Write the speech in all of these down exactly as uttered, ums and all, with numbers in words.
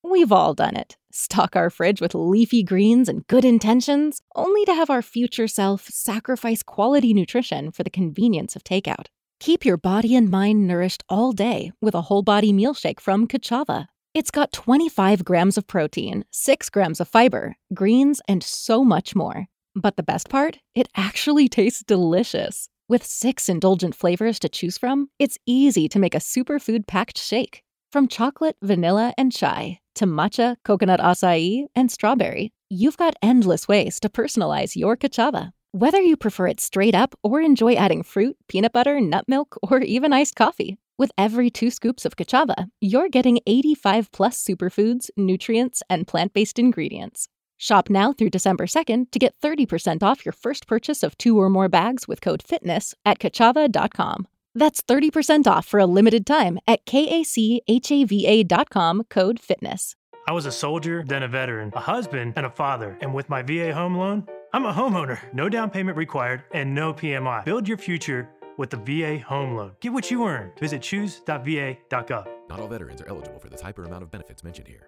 We've all done it. Stock our fridge with leafy greens and good intentions, only to have our future self sacrifice quality nutrition for the convenience of takeout. Keep your body and mind nourished all day with a whole body meal shake from Kachava. It's got twenty-five grams of protein, six grams of fiber, greens, and so much more. But the best part? It actually tastes delicious. With six indulgent flavors to choose from, it's easy to make a superfood-packed shake. From chocolate, vanilla, and chai to matcha, coconut acai, and strawberry, you've got endless ways to personalize your Kachava. Whether you prefer it straight up or enjoy adding fruit, peanut butter, nut milk, or even iced coffee, with every two scoops of Kachava, you're getting eighty-five plus superfoods, nutrients, and plant-based ingredients. Shop now through December second to get thirty percent off your first purchase of two or more bags with code FITNESS at kachava dot com. That's thirty percent off for a limited time at kachava dot com, code FITNESS. I was a soldier, then a veteran, a husband, and a father. And with my V A home loan, I'm a homeowner. No down payment required and no P M I. Build your future with the V A home loan. Get what you earned. Visit choose dot v a dot gov. Not all veterans are eligible for the type or amount of benefits mentioned here.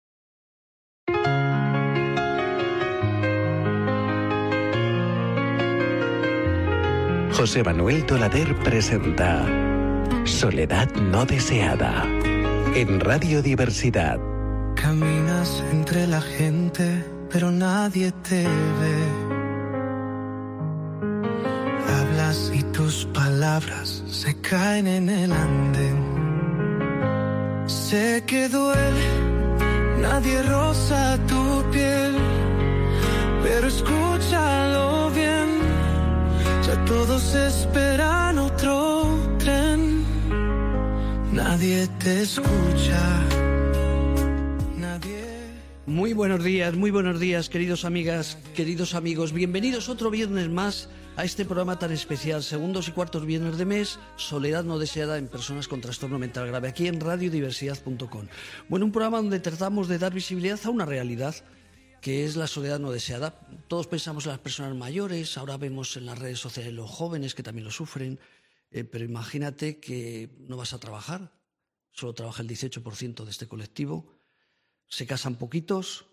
José Manuel Tolader presenta Soledad no deseada en Radio Diversidad. Caminas entre la gente, pero nadie te ve. Hablas y tus palabras se caen en el andén. Sé que duele, nadie roza tu piel, pero escúchalo bien. Ya todos esperan otro tren. Nadie te escucha. Nadie. Muy buenos días, muy buenos días, queridos amigas, queridos amigos. Bienvenidos otro viernes más a este programa tan especial, segundos y cuartos viernes de mes, Soledad no deseada en personas con trastorno mental grave, aquí en radio diversidad punto com. Bueno, un programa donde tratamos de dar visibilidad a una realidad que es la soledad no deseada. Todos pensamos en las personas mayores, ahora vemos en las redes sociales los jóvenes que también lo sufren, eh, pero imagínate que no vas a trabajar, solo trabaja el dieciocho por ciento de este colectivo, se casan poquitos,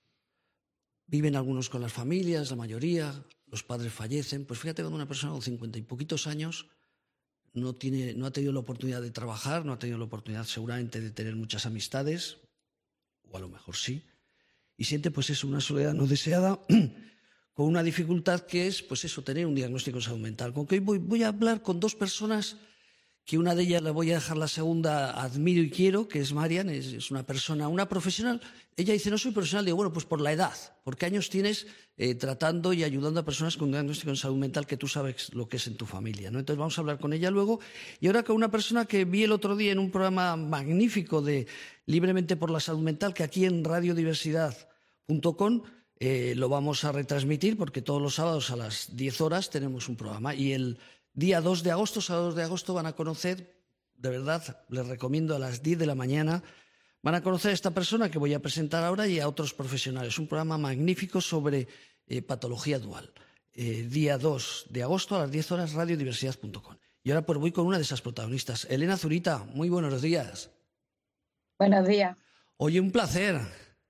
viven algunos con las familias, la mayoría, los padres fallecen. Pues fíjate, cuando una persona con cincuenta y poquitos años no, tiene, no ha tenido la oportunidad de trabajar, no ha tenido la oportunidad seguramente de tener muchas amistades, o a lo mejor sí, y siente pues eso, una soledad no deseada, con una dificultad que es pues eso, tener un diagnóstico de salud mental. Con que hoy voy, voy a hablar con dos personas, que una de ellas la voy a dejar, la segunda admiro y quiero, que es Marian, es, es una persona, una profesional. Ella dice, no soy profesional. Digo, bueno, pues por la edad. ¿Por qué años tienes eh, tratando y ayudando a personas con diagnóstico de salud mental que tú sabes lo que es en tu familia, ¿no? Entonces vamos a hablar con ella luego. Y ahora con una persona que vi el otro día en un programa magnífico de Libremente por la Salud Mental, que aquí en radio diversidad punto com eh, lo vamos a retransmitir, porque todos los sábados a las diez horas tenemos un programa. Y el día dos de agosto, sábado dos de agosto, van a conocer, de verdad, les recomiendo a las diez de la mañana, van a conocer a esta persona que voy a presentar ahora y a otros profesionales. Un programa magnífico sobre eh, patología dual. Eh, día dos de agosto a las diez horas, radio diversidad punto com. Y ahora pues voy con una de esas protagonistas. Elena Zurita, muy buenos días. Buenos días. Oye, un placer.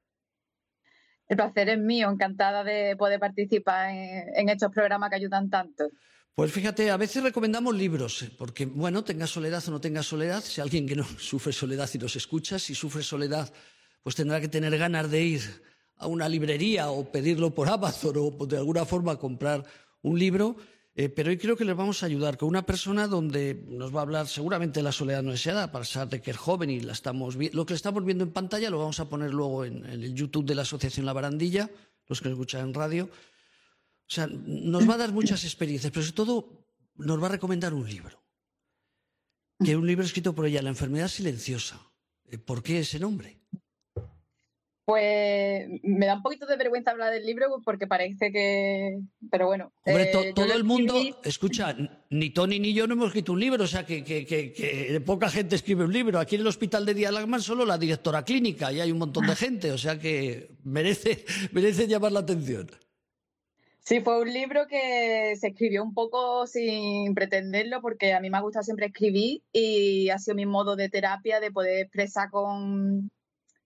El placer es mío, encantada de poder participar en, en estos programas que ayudan tanto. Pues fíjate, a veces recomendamos libros, porque, bueno, tengas soledad o no tengas soledad, si alguien que no sufre soledad y nos escucha, si sufre soledad, pues tendrá que tener ganas de ir a una librería o pedirlo por Amazon o de alguna forma comprar un libro. Eh, pero hoy creo que les vamos a ayudar con una persona donde nos va a hablar seguramente de la soledad no deseada, a pesar de que es joven y la estamos vi- lo que estamos viendo en pantalla lo vamos a poner luego en, en el YouTube de la Asociación La Barandilla, los que nos escuchan en radio. O sea, nos va a dar muchas experiencias, pero sobre todo nos va a recomendar un libro. Que es un libro escrito por ella, La enfermedad silenciosa. Eh, ¿Por qué ese nombre? Pues me da un poquito de vergüenza hablar del libro porque parece que... Pero bueno... Hombre, to- eh, yo todo lo el mundo, escribí- escucha, ni Tony ni yo no hemos escrito un libro, o sea, que, que, que, que poca gente escribe un libro. Aquí en el Hospital de Día Lagman solo la directora clínica y hay un montón de gente, o sea que merece, merece llamar la atención. Sí, fue un libro que se escribió un poco sin pretenderlo porque a mí me ha gustado siempre escribir y ha sido mi modo de terapia de poder expresar con,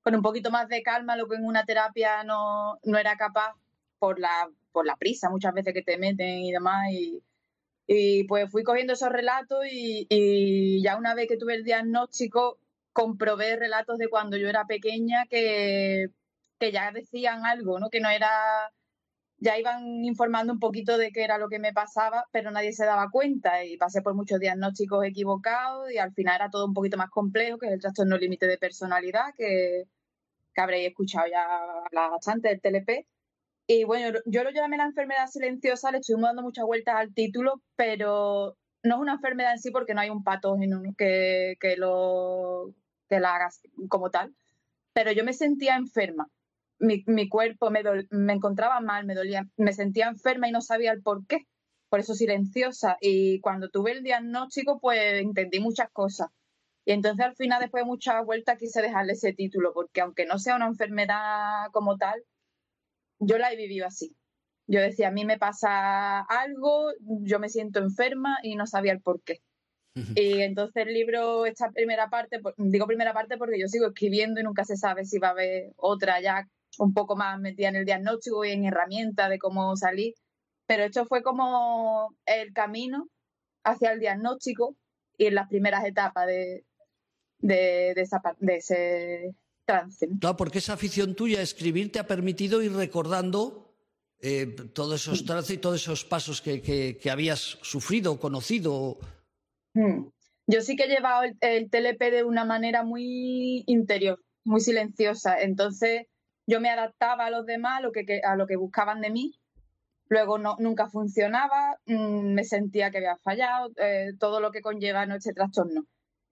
con un poquito más de calma, lo que en una terapia no, no era capaz por la, por la prisa muchas veces que te meten y demás. Y, y pues fui cogiendo esos relatos y, y ya una vez que tuve el diagnóstico comprobé relatos de cuando yo era pequeña que, que ya decían algo, ¿no? Que no era... Ya iban informando un poquito de qué era lo que me pasaba, pero nadie se daba cuenta y pasé por muchos diagnósticos equivocados y al final era todo un poquito más complejo, que es el trastorno límite de personalidad, que, que habréis escuchado ya hablar bastante del T L P. Y bueno, yo lo llamé la enfermedad silenciosa, le estuvimos dando muchas vueltas al título, pero no es una enfermedad en sí porque no hay un patógeno que, que, lo, que la haga como tal, pero yo me sentía enferma. Mi, mi cuerpo me, do, me encontraba mal, me dolía, me sentía enferma y no sabía el por qué, por eso silenciosa. Y cuando tuve el diagnóstico, pues entendí muchas cosas. Y entonces al final, después de muchas vueltas, quise dejarle ese título, porque aunque no sea una enfermedad como tal, yo la he vivido así. Yo decía, a mí me pasa algo, yo me siento enferma y no sabía el por qué. Y entonces el libro, esta primera parte, digo primera parte porque yo sigo escribiendo y nunca se sabe si va a haber otra ya un poco más metida en el diagnóstico y en herramientas de cómo salir, pero esto fue como el camino hacia el diagnóstico y en las primeras etapas de, de, de, esa, de ese trance. Claro, porque esa afición tuya a escribir te ha permitido ir recordando eh, todos esos trances y todos esos pasos que, que, que habías sufrido, conocido. Hmm. Yo sí que he llevado el, el T L P de una manera muy interior, muy silenciosa, entonces yo me adaptaba a los demás, a lo que, a lo que buscaban de mí, luego no, nunca funcionaba, mmm, me sentía que había fallado, eh, todo lo que conlleva este trastorno.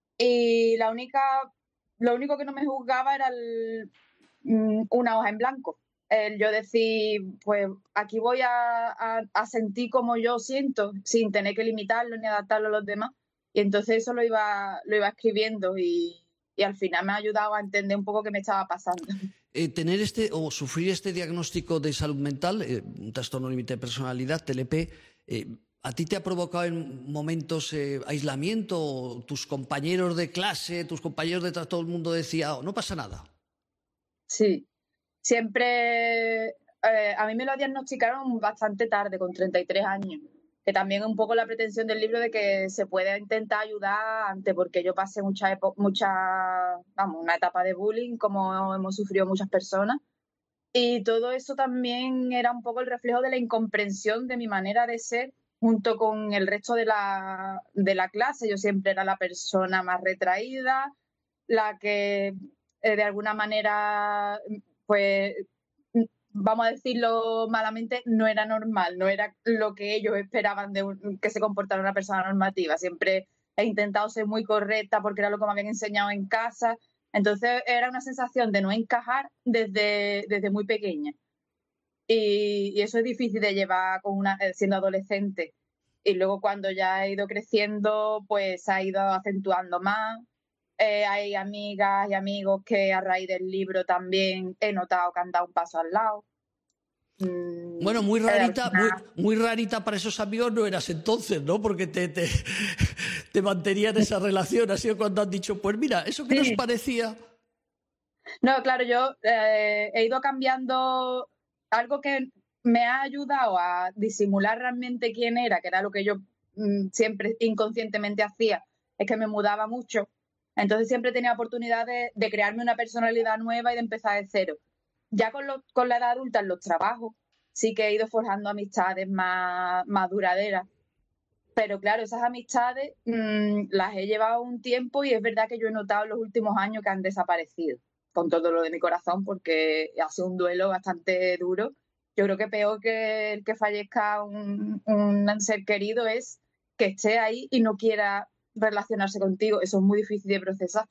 Y la única, lo único que no me juzgaba era el, mmm, una hoja en blanco. El yo decir, pues aquí voy a, a, a sentir como yo siento, sin tener que limitarlo ni adaptarlo a los demás. Y entonces eso lo iba, lo iba escribiendo y, y al final me ha ayudado a entender un poco qué me estaba pasando. Eh, tener este o sufrir este diagnóstico de salud mental, eh, un trastorno límite de personalidad, T L P, eh, ¿a ti te ha provocado en momentos eh, aislamiento? ¿Tus compañeros de clase, tus compañeros de todo el mundo decía, oh, no pasa nada? Sí, siempre, eh, a mí me lo diagnosticaron bastante tarde, con treinta y tres años, que también es un poco la pretensión del libro de que se puede intentar ayudar antes, porque yo pasé mucha, mucha vamos, una etapa de bullying, como hemos sufrido muchas personas, y todo eso también era un poco el reflejo de la incomprensión de mi manera de ser, junto con el resto de la, de la clase. Yo siempre era la persona más retraída, la que eh, de alguna manera, pues... vamos a decirlo malamente, no era normal, no era lo que ellos esperaban de un, que se comportara una persona normativa. Siempre he intentado ser muy correcta porque era lo que me habían enseñado en casa. Entonces era una sensación de no encajar desde, desde muy pequeña. Y, y eso es difícil de llevar con una, siendo adolescente. Y luego cuando ya he ido creciendo, pues se ha ido acentuando más. Eh, hay amigas y amigos que a raíz del libro también he notado que han dado un paso al lado. Mm, bueno, muy rarita, muy, muy rarita para esos amigos no eras entonces, ¿no? Porque te, te, te mantenían esa relación. Ha sido cuando han dicho, pues mira, eso que sí nos parecía. No, claro, yo eh, he ido cambiando. Algo que me ha ayudado a disimular realmente quién era, que era lo que yo mm, siempre inconscientemente hacía, es que me mudaba mucho. Entonces siempre tenía oportunidad de, de crearme una personalidad nueva y de empezar de cero. Ya con, lo, con la edad adulta, en los trabajos, sí que he ido forjando amistades más, más duraderas. Pero claro, esas amistades mmm, las he llevado un tiempo y es verdad que yo he notado en los últimos años que han desaparecido, con todo lo de mi corazón, porque ha sido un duelo bastante duro. Yo creo que peor que el que fallezca un, un ser querido es que esté ahí y no quiera relacionarse contigo. Eso es muy difícil de procesar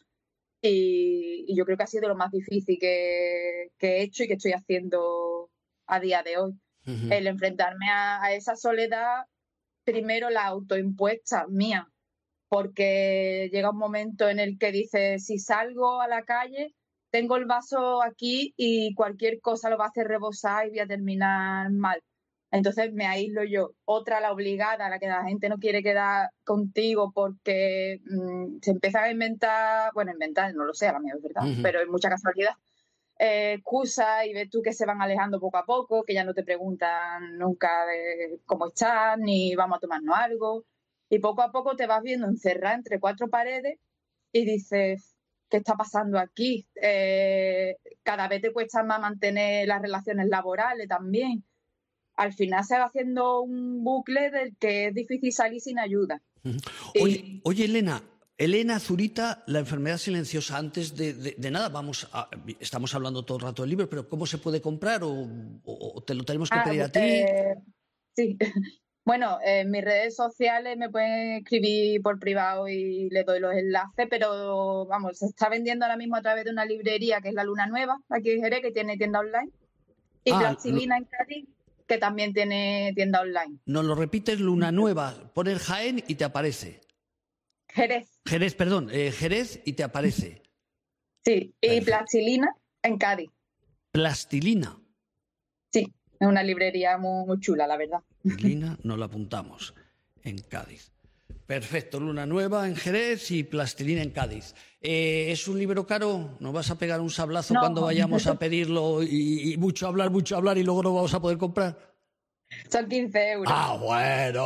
y, y yo creo que ha sido lo más difícil que, que he hecho y que estoy haciendo a día de hoy. Uh-huh. El enfrentarme a, a esa soledad, primero la autoimpuesta mía, porque llega un momento en el que dices, si salgo a la calle, tengo el vaso aquí y cualquier cosa lo va a hacer rebosar y voy a terminar mal. Entonces me aíslo yo. Otra, la obligada, la que la gente no quiere quedar contigo porque mmm, se empiezan a inventar, bueno, inventar, no lo sé, a lo mejor es verdad, uh-huh. pero es mucha casualidad, eh, excusas, y ves tú que se van alejando poco a poco, que ya no te preguntan nunca de cómo estás, ni vamos a tomarnos algo, y poco a poco te vas viendo encerrada entre cuatro paredes y dices, ¿qué está pasando aquí? Eh, cada vez te cuesta más mantener las relaciones laborales también. Al final se va haciendo un bucle del que es difícil salir sin ayuda. Uh-huh. Oye, y... oye, Elena, Elena Zurita, La enfermedad silenciosa. Antes de, de, de nada, vamos a, estamos hablando todo el rato del libro, pero ¿cómo se puede comprar o, o, o te lo tenemos que ah, pedir a ti? Eh, sí, bueno, en mis redes sociales me pueden escribir por privado y le doy los enlaces, pero vamos, se está vendiendo ahora mismo a través de una librería que es La Luna Nueva, aquí en Jerez, que tiene tienda online, y ah, Plastilina lo... en Cádiz, que también tiene tienda online. Nos lo repites, Luna Nueva, pones Jaén y te aparece. Jerez. Jerez, perdón, eh, Jerez y te aparece. Sí, y Perfecto. Plastilina en Cádiz. ¿Plastilina? Sí, es una librería muy, muy chula, la verdad. Plastilina, nos la apuntamos, en Cádiz. Perfecto, Luna Nueva en Jerez y Plastilina en Cádiz. Eh, ¿Es un libro caro? ¿Nos vas a pegar un sablazo no. cuando vayamos a pedirlo y, y mucho hablar, mucho hablar y luego no vamos a poder comprar? Son quince euros. Ah, bueno.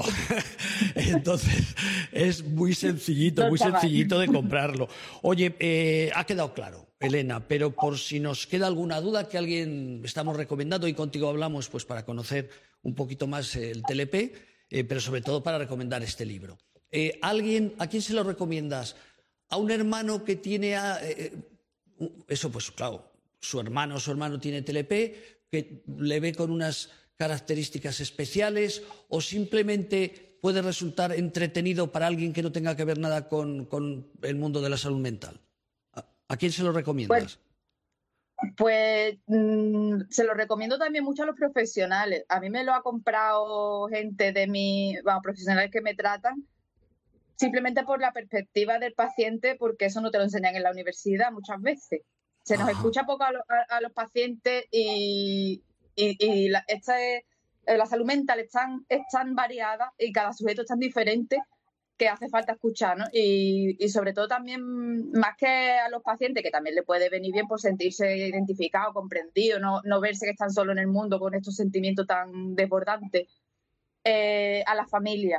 Entonces es muy sencillito, muy sencillito de comprarlo. Oye, eh, ha quedado claro, Elena, pero por si nos queda alguna duda que alguien estamos recomendando y contigo hablamos, pues para conocer un poquito más el T L P, eh, pero sobre todo para recomendar este libro. Eh, ¿alguien, ¿A quién se lo recomiendas? ¿A un hermano que tiene... A, eh, eso, pues claro, su hermano su hermano tiene T L P, que le ve con unas características especiales, o simplemente puede resultar entretenido para alguien que no tenga que ver nada con, con el mundo de la salud mental? ¿A, a quién se lo recomiendas? Pues, pues mmm, se lo recomiendo también mucho a los profesionales. A mí me lo ha comprado gente de mi... Bueno, profesionales que me tratan, simplemente por la perspectiva del paciente, porque eso no te lo enseñan en la universidad muchas veces. Se nos Ajá. escucha poco a, lo, a, a los pacientes y, y, y la, esta es, la salud mental es tan, es tan variada y cada sujeto es tan diferente que hace falta escuchar, ¿no? Y, y sobre todo también, más que a los pacientes, que también le puede venir bien por sentirse identificado, comprendido, no, no verse que están solos en el mundo con estos sentimientos tan desbordantes, eh, a la familia.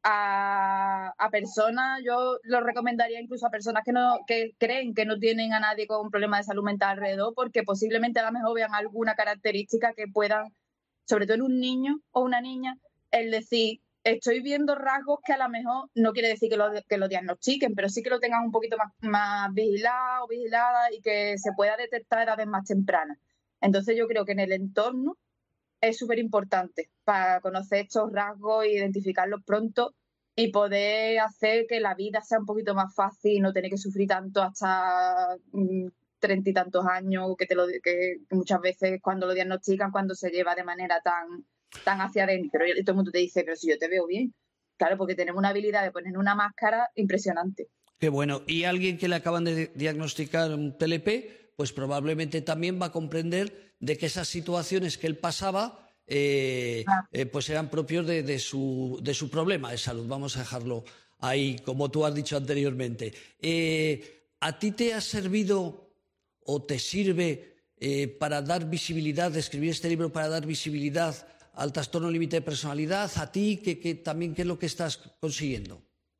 A, a personas, yo lo recomendaría incluso a personas que no que creen que no tienen a nadie con un problema de salud mental alrededor, porque posiblemente a lo mejor vean alguna característica que puedan, sobre todo en un niño o una niña, el decir, estoy viendo rasgos que a lo mejor no quiere decir que lo, que lo diagnostiquen, pero sí que lo tengan un poquito más, más vigilado o vigilada y que se pueda detectar a edades más tempranas. Entonces yo creo que en el entorno es súper importante para conocer estos rasgos, identificarlos pronto y poder hacer que la vida sea un poquito más fácil y no tener que sufrir tanto hasta treinta y tantos años, que, te lo, que muchas veces cuando lo diagnostican, cuando se lleva de manera tan, tan hacia adentro y todo el mundo te dice, pero si yo te veo bien. Claro, porque tenemos una habilidad de poner una máscara impresionante. Qué bueno. Y alguien que le acaban de diagnosticar un T L P, pues probablemente también va a comprender de que esas situaciones que él pasaba eh, ah. eh, pues eran propios de, de, su, de su problema de salud. Vamos a dejarlo ahí, como tú has dicho anteriormente. Eh, ¿A ti te ha servido o te sirve eh, para dar visibilidad, de escribir este libro para dar visibilidad al trastorno límite de personalidad? ¿A ti que, que, también qué es lo que estás consiguiendo?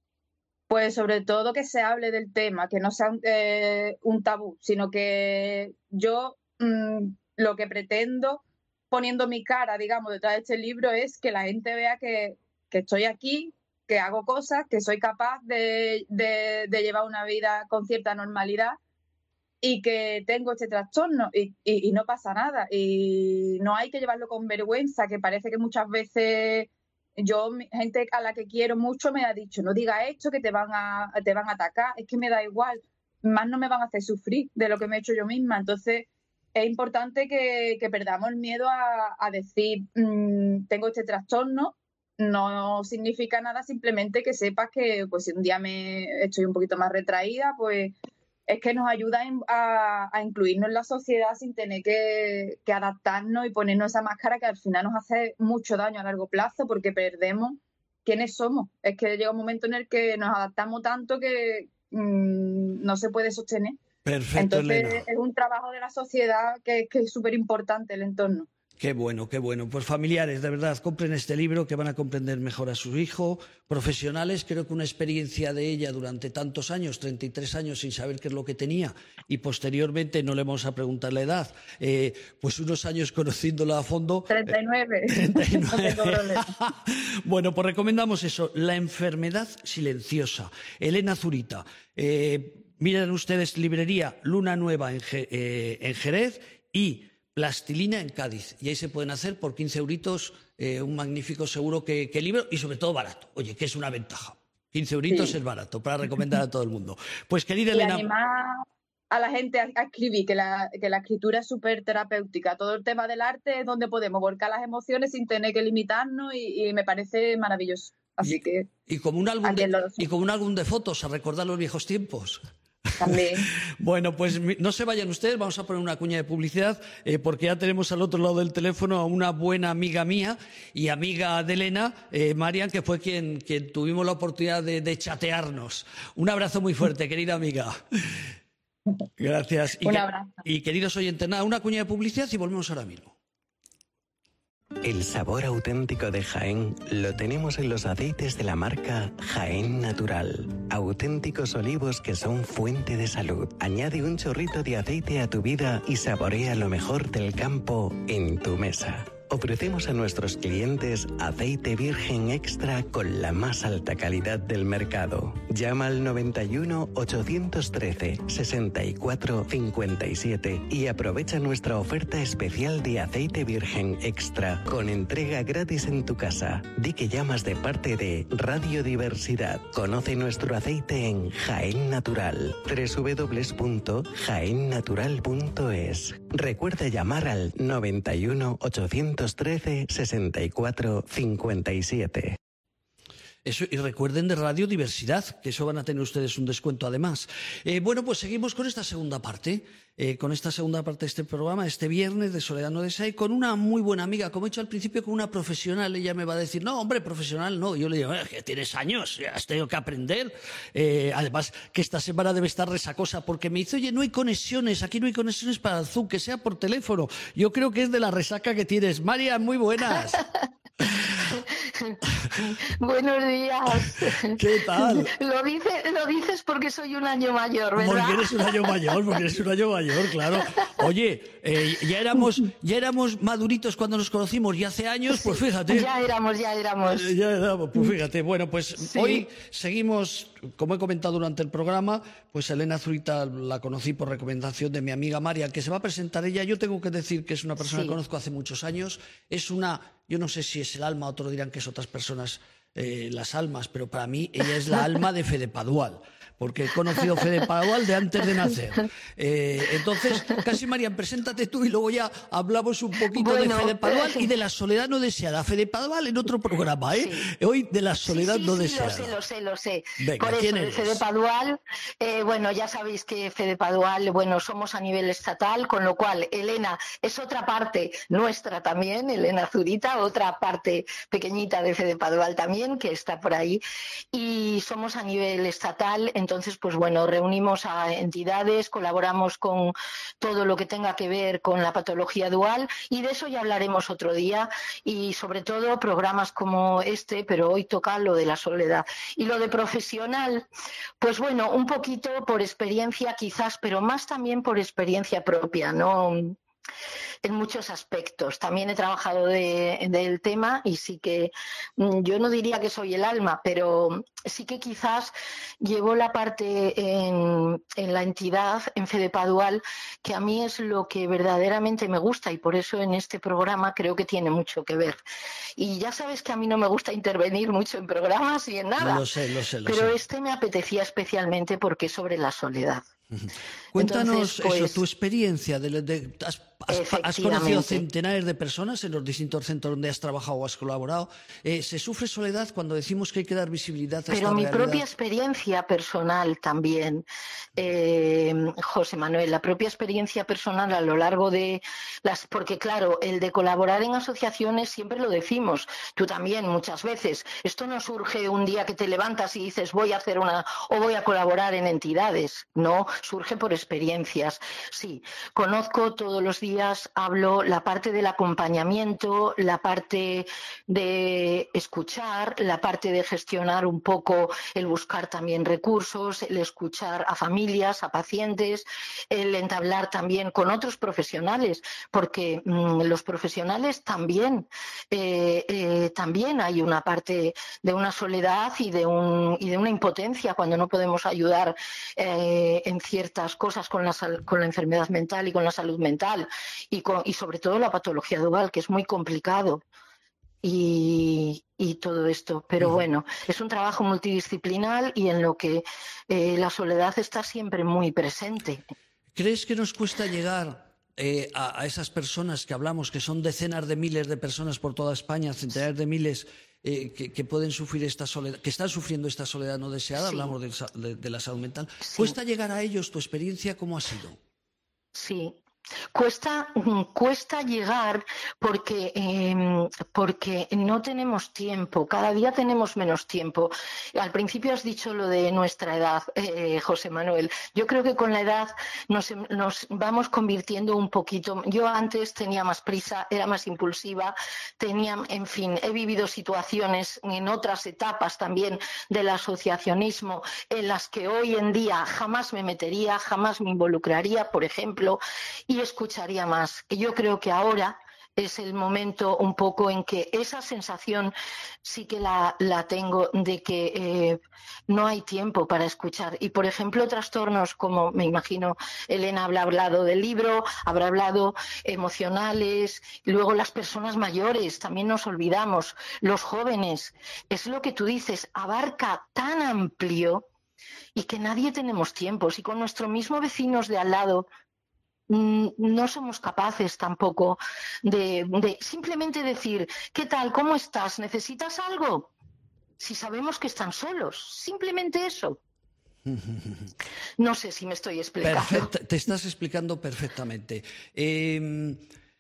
Pues sobre todo que se hable del tema, que no sea un, eh, un tabú, sino que yo mmm, lo que pretendo, poniendo mi cara, digamos, detrás de este libro, es que la gente vea que, que estoy aquí, que hago cosas, que soy capaz de, de, de llevar una vida con cierta normalidad y que tengo este trastorno y, y, y no pasa nada. Y no hay que llevarlo con vergüenza, que parece que muchas veces... Yo, gente a la que quiero mucho me ha dicho, no digas esto que te van a te van a atacar, es que me da igual, más no me van a hacer sufrir de lo que me he hecho yo misma. Entonces es importante que, que perdamos el miedo a, a decir, mmm, tengo este trastorno, no significa nada, simplemente que sepas que pues si un día me estoy un poquito más retraída, pues es que nos ayuda a, a incluirnos en la sociedad sin tener que, que adaptarnos y ponernos esa máscara que al final nos hace mucho daño a largo plazo porque perdemos quiénes somos. Es que llega un momento en el que nos adaptamos tanto que mmm, no se puede sostener. Perfecto, Entonces Elena. es un trabajo de la sociedad que, que es súper importante el entorno. Qué bueno, qué bueno. Pues familiares, de verdad, compren este libro que van a comprender mejor a su hijo. Profesionales, creo que una experiencia de ella durante tantos años, treinta y tres años, sin saber qué es lo que tenía, y posteriormente, no le vamos a preguntar la edad, eh, pues unos años conociéndola a fondo. treinta y nueve. treinta y nueve. No tengo problema. Bueno, pues recomendamos eso, La enfermedad silenciosa. Elena Zurita. Eh, miren ustedes, librería Luna Nueva en, eh, en Jerez y Plastilina en Cádiz, y ahí se pueden hacer por quince euritos eh, un magnífico seguro que, que libro y sobre todo barato. Oye, que es una ventaja. quince euritos sí. Es barato para recomendar a todo el mundo. Pues querida y Elena... animar a la gente a, a escribir, que la, que la escritura es súper terapéutica. Todo el tema del arte es donde podemos volcar las emociones sin tener que limitarnos y, y me parece maravilloso. Así y, que... Y como, un álbum de, y como un álbum de fotos a recordar los viejos tiempos. También. Bueno, pues no se vayan ustedes, vamos a poner una cuña de publicidad eh, porque ya tenemos al otro lado del teléfono a una buena amiga mía y amiga de Elena, eh, Marian, que fue quien, quien tuvimos la oportunidad de, de chatearnos. Un abrazo muy fuerte, querida amiga. Gracias. Y, un abrazo. Y queridos oyentes, nada, una cuña de publicidad y volvemos ahora mismo. El sabor auténtico de Jaén lo tenemos en los aceites de la marca Jaén Natural. Auténticos olivos que son fuente de salud. Añade un chorrito de aceite a tu vida y saborea lo mejor del campo en tu mesa. Ofrecemos a nuestros clientes aceite virgen extra con la más alta calidad del mercado. Llama al noventa y uno, ochocientos trece, sesenta y cuatro cincuenta y siete y aprovecha nuestra oferta especial de aceite virgen extra con entrega gratis en tu casa. Di que llamas de parte de Radiodiversidad. Conoce nuestro aceite en Jaén Natural. doble u doble u doble u punto jaén natural punto es. Recuerda llamar al noventa y uno, ochocientos trece, sesenta y cuatro cincuenta y siete. Eso, y recuerden de Radiodiversidad, que eso van a tener ustedes un descuento además. Eh, bueno, pues seguimos con esta segunda parte, eh, con esta segunda parte de este programa, este viernes de Soledad no desea, y con una muy buena amiga, como he dicho al principio, con una profesional. Ella me va a decir, no, hombre, profesional no. Yo le digo, eh, que tienes años, has tenido que aprender. Eh, además, que esta semana debe estar resacosa, porque me dice, oye, no hay conexiones, aquí no hay conexiones para el Zoom, que sea por teléfono. Yo creo que es de la resaca que tienes. María, muy buenas. Buenos días. ¿Qué tal? Lo, dice, lo dices porque soy un año mayor, ¿verdad? Porque eres un año mayor, porque eres un año mayor, claro. Oye, eh, ya éramos ya éramos maduritos cuando nos conocimos, y hace años, pues fíjate. Ya éramos, ya éramos. Eh, ya éramos, pues fíjate. Bueno, pues sí. Hoy seguimos, como he comentado durante el programa, pues Elena Zurita la conocí por recomendación de mi amiga María, que se va a presentar ella. Yo tengo que decir que es una persona sí. que conozco hace muchos años. Es una, yo no sé si es el alma, otros dirán que es otras personas, eh, las almas, pero para mí ella es la alma de Fede Padual, porque he conocido a Fede Padual de antes de nacer. Eh, entonces, casi María, preséntate tú y luego ya hablamos un poquito bueno, de Fede Padual y de la soledad no deseada. Fede Padual en otro programa, ¿eh? Sí. Hoy de la soledad sí, sí, no sí, deseada. Lo sé, lo sé, lo sé. Venga, Por ¿quién eso, eres? de Fede Padual, eh, bueno, ya sabéis que Fede Padual, bueno, somos a nivel estatal, con lo cual Elena es otra parte nuestra también, Elena Zurita, otra parte pequeñita de Fede Padual también, que está por ahí, y somos a nivel estatal. Entonces, pues bueno, reunimos a entidades, colaboramos con todo lo que tenga que ver con la patología dual, y de eso ya hablaremos otro día, y sobre todo programas como este, pero hoy toca lo de la soledad. Y lo de profesional, pues bueno, un poquito por experiencia quizás, pero más también por experiencia propia, ¿no? En muchos aspectos. También he trabajado de, del tema y sí que, yo no diría que soy el alma, pero sí que quizás llevo la parte en, en la entidad, en Fede Padual, que a mí es lo que verdaderamente me gusta, y por eso en este programa creo que tiene mucho que ver. Y ya sabes que a mí no me gusta intervenir mucho en programas y en nada. Lo sé, lo sé, lo pero sé. este me apetecía especialmente porque es sobre la soledad. Cuéntanos Entonces, pues, eso, tu experiencia. De, de, has, Has, has conocido centenares de personas en los distintos centros donde has trabajado o has colaborado. Eh, ¿Se sufre soledad cuando decimos que hay que dar visibilidad a esta realidad? Pero mi realidad? propia experiencia personal también, eh, José Manuel, la propia experiencia personal a lo largo de las... Porque claro, el de colaborar en asociaciones siempre lo decimos, tú también muchas veces. Esto no surge un día que te levantas y dices voy a hacer una o voy a colaborar en entidades. No, surge por experiencias. Sí, conozco todos los días, hablo la parte del acompañamiento, la parte de escuchar, la parte de gestionar un poco, el buscar también recursos, el escuchar a familias, a pacientes, el entablar también con otros profesionales, porque mmm, los profesionales también, eh, eh, también hay una parte de una soledad y de, un, y de una impotencia cuando no podemos ayudar eh, en ciertas cosas con la, con la enfermedad mental y con la salud mental. Y, con, y sobre todo la patología dual, que es muy complicado, y, y todo esto. Pero bueno, es un trabajo multidisciplinar y en lo que eh, la soledad está siempre muy presente. ¿Crees que nos cuesta llegar eh, a, a esas personas que hablamos, que son decenas de miles de personas por toda España, centenares de miles eh, que, que pueden sufrir esta soledad, que están sufriendo esta soledad no deseada? Sí. Hablamos de, de, de la salud mental. Sí. ¿Cuesta llegar a ellos? ¿Tu experiencia cómo ha sido? Sí. Cuesta, cuesta llegar porque, eh, porque no tenemos tiempo, cada día tenemos menos tiempo. Al principio has dicho lo de nuestra edad, eh, José Manuel. Yo creo que con la edad nos, nos vamos convirtiendo un poquito. Yo antes tenía más prisa, era más impulsiva, tenía, en fin, he vivido situaciones en otras etapas también del asociacionismo en las que hoy en día jamás me metería, jamás me involucraría, por ejemplo, y escucharía más. Yo creo que ahora es el momento un poco en que esa sensación sí que la, la tengo de que eh, no hay tiempo para escuchar. Y, por ejemplo, trastornos como, me imagino, Elena habrá hablado del libro, habrá hablado emocionales, luego las personas mayores, también nos olvidamos, los jóvenes, es lo que tú dices, abarca tan amplio y que nadie tenemos tiempo. Si con nuestros mismos vecinos de al lado no somos capaces tampoco de, de simplemente decir, ¿qué tal? ¿Cómo estás? ¿Necesitas algo? Si sabemos que están solos, simplemente eso. No sé si me estoy explicando. Perfecto, te estás explicando perfectamente. Eh,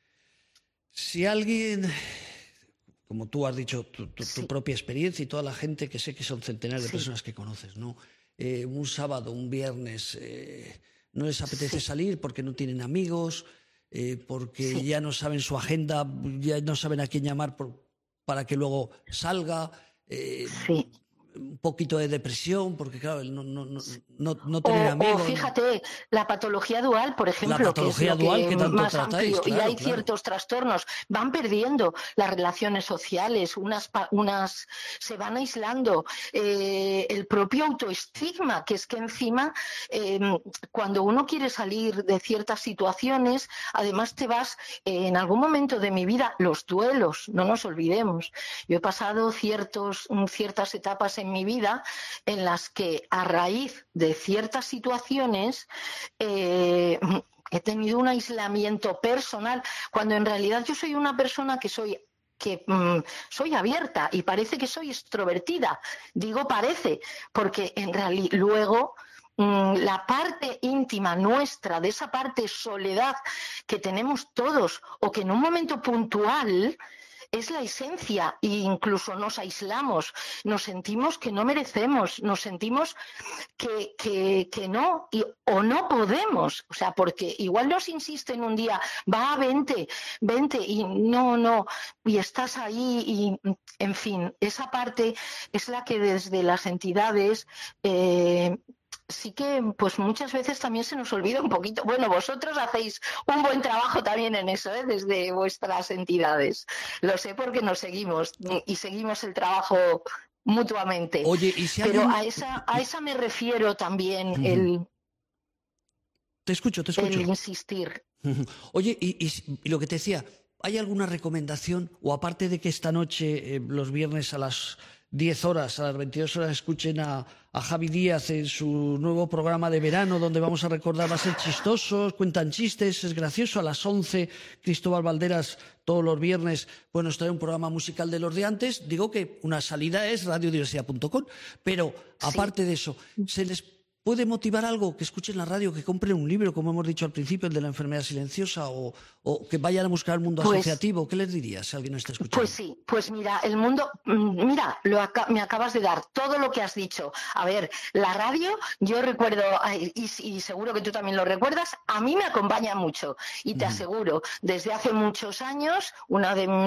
si alguien, como tú has dicho, tu, tu, sí. tu propia experiencia y toda la gente que sé que son centenares de sí. personas que conoces, ¿no? Eh, un sábado, un viernes... Eh, no les apetece sí. salir porque no tienen amigos, eh, porque sí. ya no saben su agenda, ya no saben a quién llamar por, para que luego salga. Eh, sí. Un poquito de depresión, porque claro, no, no, no, no, no tener o, amigos. O fíjate, la patología dual, por ejemplo, la patología que es dual lo que que tanto más tratáis, amplio, claro, y hay claro. ciertos trastornos, van perdiendo las relaciones sociales, unas, unas se van aislando, eh, el propio autoestigma, que es que encima, eh, cuando uno quiere salir de ciertas situaciones, además te vas, eh, en algún momento de mi vida, los duelos, no nos olvidemos. Yo he pasado ciertos, ciertas etapas en mi vida en las que a raíz de ciertas situaciones eh, he tenido un aislamiento personal, cuando en realidad yo soy una persona que soy que mmm, soy abierta y parece que soy extrovertida. Digo parece, porque en realidad luego mmm, la parte íntima nuestra, de esa parte soledad que tenemos todos o que en un momento puntual es la esencia, e incluso nos aislamos, nos sentimos que no merecemos, nos sentimos que, que, que no, y, o no podemos, o sea, porque igual nos insisten un día, va, vente, vente, y no, no, y estás ahí, y en fin, esa parte es la que desde las entidades... Eh, sí que pues muchas veces también se nos olvida un poquito. Bueno, vosotros hacéis un buen trabajo también en eso, ¿eh? Desde vuestras entidades. Lo sé porque nos seguimos y seguimos el trabajo mutuamente. Oye, ¿y si Pero alguien... a esa, a esa me refiero también uh-huh. el... Te escucho, te escucho. El insistir. Uh-huh. Oye, y, y, y lo que te decía, ¿hay alguna recomendación? O aparte de que esta noche, eh, los viernes a las diez horas, a las veintidós horas, escuchen a, a Javi Díaz en su nuevo programa de verano, donde vamos a recordar, va a ser chistosos, cuentan chistes, es gracioso. A las once, Cristóbal Valderas, todos los viernes, pues nos trae un programa musical de los de antes. Digo que una salida es radio diversidad punto com, pero aparte sí. de eso, se les puede motivar algo, que escuchen la radio, que compren un libro, como hemos dicho al principio, el de la enfermedad silenciosa, o, o que vayan a buscar el mundo pues, asociativo. ¿Qué les dirías si alguien no está escuchando? Pues sí, pues mira, el mundo, mira, lo aca me acabas de dar todo lo que has dicho. A ver, la radio, yo recuerdo, y, y seguro que tú también lo recuerdas, a mí me acompaña mucho, y te mm. aseguro, desde hace muchos años, una de,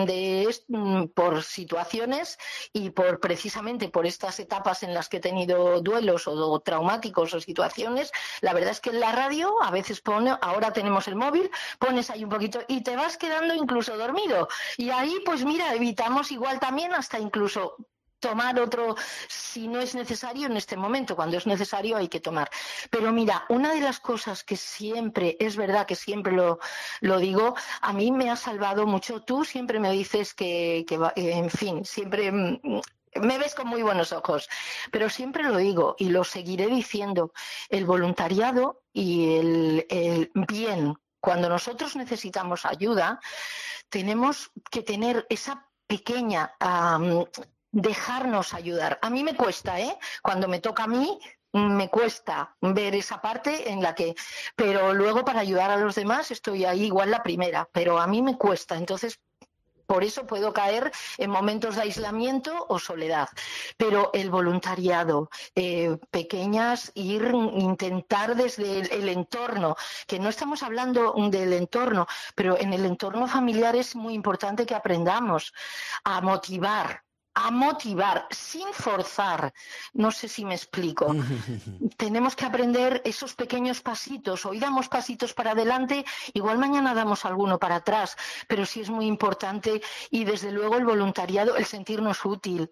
de por situaciones y por precisamente por estas etapas en las que he tenido duelos o, o traumáticos o situaciones, la verdad es que en la radio a veces pone, ahora tenemos el móvil, pones ahí un poquito y te vas quedando incluso dormido, y ahí pues mira, evitamos igual también hasta incluso tomar otro, si no es necesario en este momento. Cuando es necesario hay que tomar. Pero mira, una de las cosas que siempre, es verdad que siempre lo, lo digo, a mí me ha salvado mucho. Tú siempre me dices que, que en fin, siempre me ves con muy buenos ojos, pero siempre lo digo y lo seguiré diciendo: el voluntariado y el, el bien, cuando nosotros necesitamos ayuda, tenemos que tener esa pequeña, um, dejarnos ayudar. A mí me cuesta, ¿eh? Cuando me toca a mí, me cuesta ver esa parte en la que, pero luego para ayudar a los demás estoy ahí igual la primera, pero a mí me cuesta. Entonces, por eso puedo caer en momentos de aislamiento o soledad. Pero el voluntariado, eh, pequeñas, ir, intentar desde el, el entorno, que no estamos hablando del entorno, pero en el entorno familiar es muy importante que aprendamos a motivar, a motivar sin forzar. No sé si me explico. Tenemos que aprender esos pequeños pasitos. Hoy damos pasitos para adelante, igual mañana damos alguno para atrás, pero sí es muy importante. Y desde luego el voluntariado, el sentirnos útil,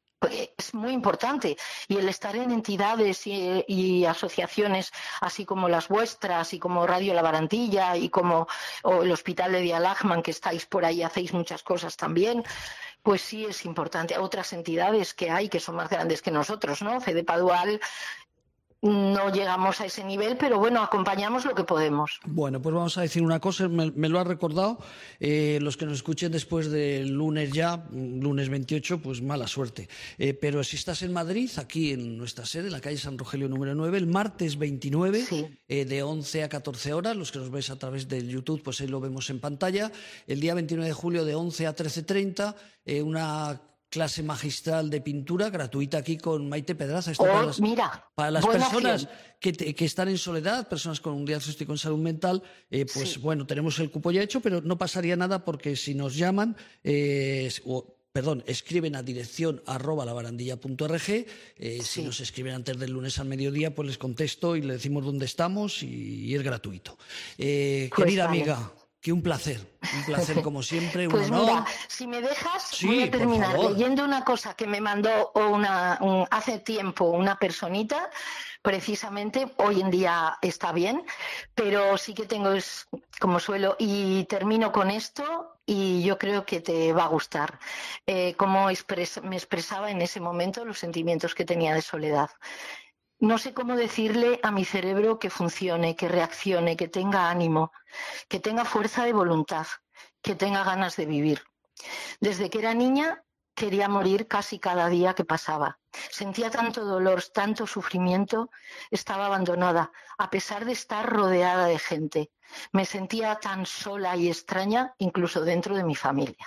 es muy importante, y el estar en entidades y, y asociaciones así como las vuestras y como Radio La Barandilla y como o el Hospital de Dialagman, que estáis por ahí, hacéis muchas cosas también. Pues sí es importante. Otras entidades que hay que son más grandes que nosotros, ¿no? Fede Padual, no llegamos a ese nivel, pero bueno, acompañamos lo que podemos. Bueno, pues vamos a decir una cosa, me, me lo ha recordado, eh, los que nos escuchen después del lunes ya, lunes veintiocho, pues mala suerte. Eh, pero si estás en Madrid, aquí en nuestra sede, en la calle San Rogelio número nueve, el martes veintinueve, sí. eh, de once a catorce horas, los que nos veis a través del YouTube, pues ahí lo vemos en pantalla. El día veintinueve de julio de once a trece treinta, eh, una clase magistral de pintura gratuita aquí con Maite Pedraza. Esto oh, para las, mira, para las personas que, te, que están en soledad, personas con un diagnóstico en salud mental, eh, pues sí. Bueno, tenemos el cupo ya hecho, pero no pasaría nada porque si nos llaman, eh, o, perdón, escriben a dirección arroba labarandilla punto org, eh, sí. Si nos escriben antes del lunes al mediodía, pues les contesto y les decimos dónde estamos y, y es gratuito. Eh, pues querida vale. amiga, que un placer, un placer como siempre, un pues honor. Mira, si me dejas, sí, voy a terminar leyendo una cosa que me mandó una, un, hace tiempo una personita, precisamente, hoy en día está bien, pero sí que tengo, es, como suelo, y termino con esto y yo creo que te va a gustar, eh, cómo expres, me expresaba en ese momento los sentimientos que tenía de soledad. No sé cómo decirle a mi cerebro que funcione, que reaccione, que tenga ánimo, que tenga fuerza de voluntad, que tenga ganas de vivir. Desde que era niña quería morir casi cada día que pasaba. Sentía tanto dolor, tanto sufrimiento, estaba abandonada, a pesar de estar rodeada de gente. Me sentía tan sola y extraña, incluso dentro de mi familia.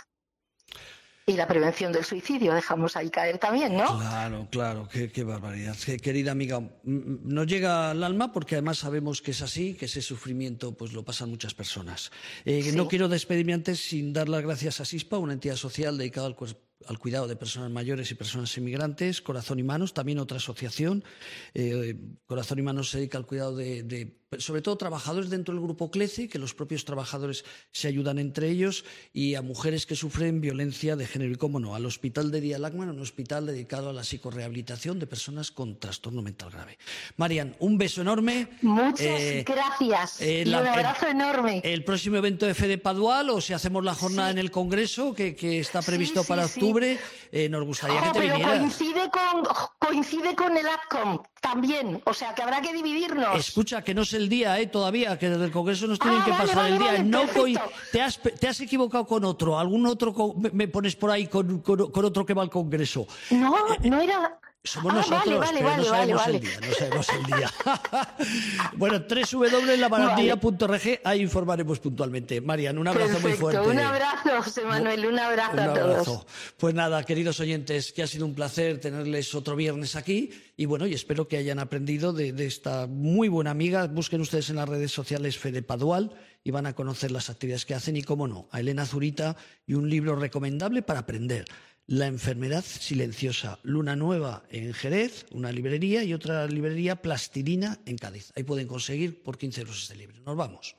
Y la prevención del suicidio, dejamos ahí caer también, ¿no? Claro, claro, qué, qué barbaridad. Qué, querida amiga, nos llega al alma porque además sabemos que es así, que ese sufrimiento pues lo pasan muchas personas. Eh, sí. No quiero despedirme antes sin dar las gracias a SISPA, una entidad social dedicada al, al cuidado de personas mayores y personas inmigrantes, Corazón y Manos, también otra asociación. Eh, Corazón y Manos se dedica al cuidado de, de sobre todo trabajadores dentro del grupo CLECE, que los propios trabajadores se ayudan entre ellos, y a mujeres que sufren violencia de género y, cómo no, al Hospital de Dialagman, un hospital dedicado a la psicorrehabilitación de personas con trastorno mental grave. Marian, un beso enorme. Muchas eh, gracias eh, y la, un abrazo el, enorme. El próximo evento de Fede Padual, o si hacemos la jornada sí. en el Congreso, que, que está previsto sí, sí, para octubre. octubre eh, nos gustaría oh, que te pero vinieras. coincide con, coincide con el AdCom también, o sea que habrá que dividirnos. Escucha, que no es el día, ¿eh? Todavía, que desde el Congreso nos tienen ah, que vale, pasar vale, el día. Vale, no coi te, has, te has equivocado con otro. ¿Algún otro co me pones por ahí con, con, con otro que va al Congreso? No, no era... Somos ah, nosotros, vale, vale, pero vale, no sabemos vale, el día, no sabemos el día. Bueno, doble u doble u doble u punto la barandilla punto org, ahí informaremos puntualmente. Marian, un abrazo Perfecto, muy fuerte. Un abrazo, José Manuel, un abrazo un a abrazo. todos. Pues nada, queridos oyentes, que ha sido un placer tenerles otro viernes aquí y bueno, y espero que hayan aprendido de, de esta muy buena amiga. Busquen ustedes en las redes sociales Fede Padual y van a conocer las actividades que hacen y, cómo no, a Elena Zurita y un libro recomendable para aprender. La enfermedad silenciosa, Luna Nueva en Jerez, una librería, y otra librería, Plastilina, en Cádiz. Ahí pueden conseguir por quince euros este libro. Nos vamos.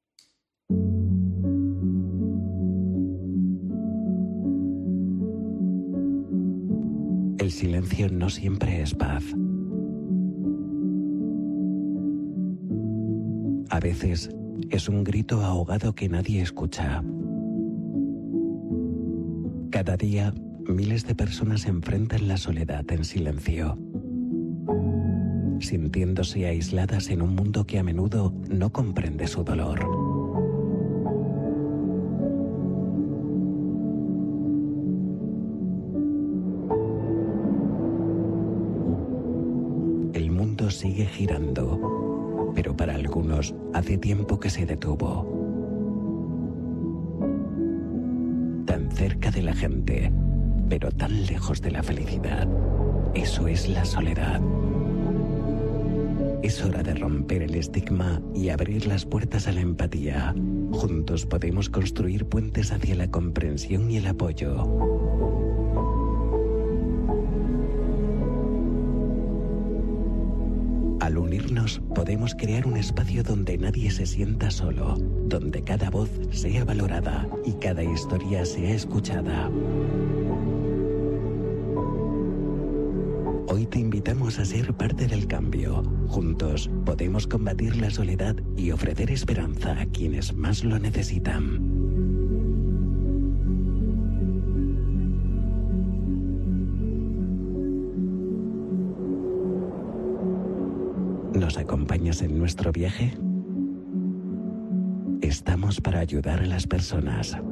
El silencio no siempre es paz. A veces es un grito ahogado que nadie escucha. Cada día, miles de personas enfrentan la soledad en silencio, sintiéndose aisladas en un mundo que a menudo no comprende su dolor. El mundo sigue girando, pero para algunos hace tiempo que se detuvo. Tan cerca de la gente, pero tan lejos de la felicidad. Eso es la soledad. Es hora de romper el estigma y abrir las puertas a la empatía. Juntos podemos construir puentes hacia la comprensión y el apoyo. Al unirnos, podemos crear un espacio donde nadie se sienta solo, donde cada voz sea valorada y cada historia sea escuchada. Hoy te invitamos a ser parte del cambio. Juntos podemos combatir la soledad y ofrecer esperanza a quienes más lo necesitan. ¿Nos acompañas en nuestro viaje? Estamos para ayudar a las personas.